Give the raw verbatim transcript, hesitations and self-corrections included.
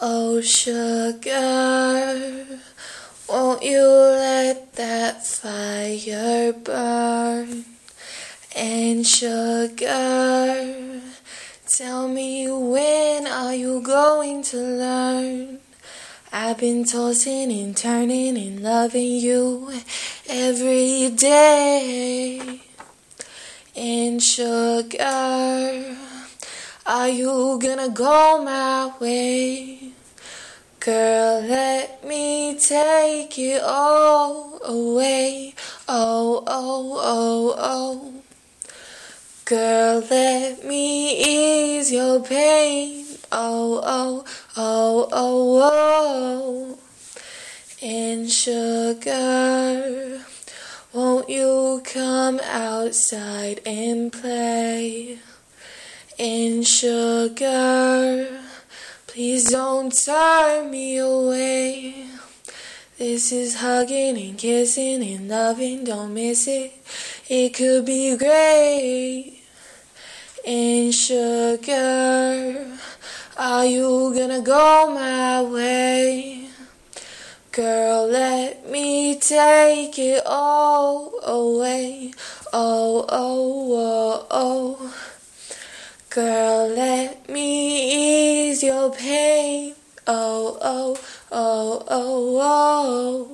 Oh sugar, won't you let that fire burn? And sugar, tell me, when are you going to learn? I've been tossing and turning and loving you every day. And sugar, are you gonna go my way? Girl, let me take it all away. Oh, oh, oh, oh. Girl, let me ease your pain. Oh, oh, oh, oh, oh. And sugar, won't you come outside and play? And sugar, please don't turn me away. This is hugging and kissing and loving, don't miss it. It could be great. And sugar, are you gonna go my way? Girl, let me take it all away. Oh, oh, oh, oh. Girl, let me ease your pain. Oh, oh, oh, oh, oh.